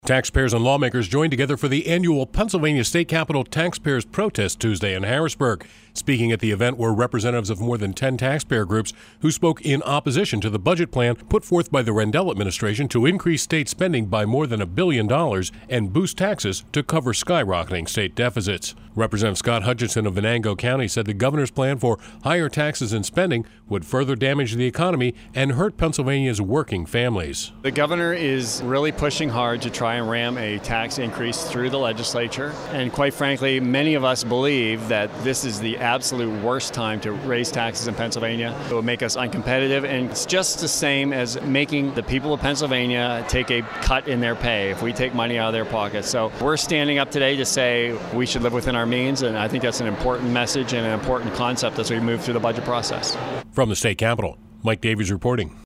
Taxpayers and lawmakers joined together for the annual Pennsylvania State Capitol Taxpayers Protest Tuesday in Harrisburg. Speaking at the event were representatives of more than 10 taxpayer groups who spoke in opposition to the budget plan put forth by the Rendell administration to increase state spending by more than $1 billion and boost taxes to cover skyrocketing state deficits. Representative Scott Hutchinson of Venango County said the governor's plan for higher taxes and spending would further damage the economy and hurt Pennsylvania's working families. The governor is really pushing hard to try and ram a tax increase through the legislature. And quite frankly, many of us believe that this is the absolute worst time to raise taxes in Pennsylvania. It will make us uncompetitive, and it's just the same as making the people of Pennsylvania take a cut in their pay if we take money out of their pockets. So we're standing up today to say we should live within our means, and I think that's an important message and an important concept as we move through the budget process. From the state capitol, Mike Davies reporting.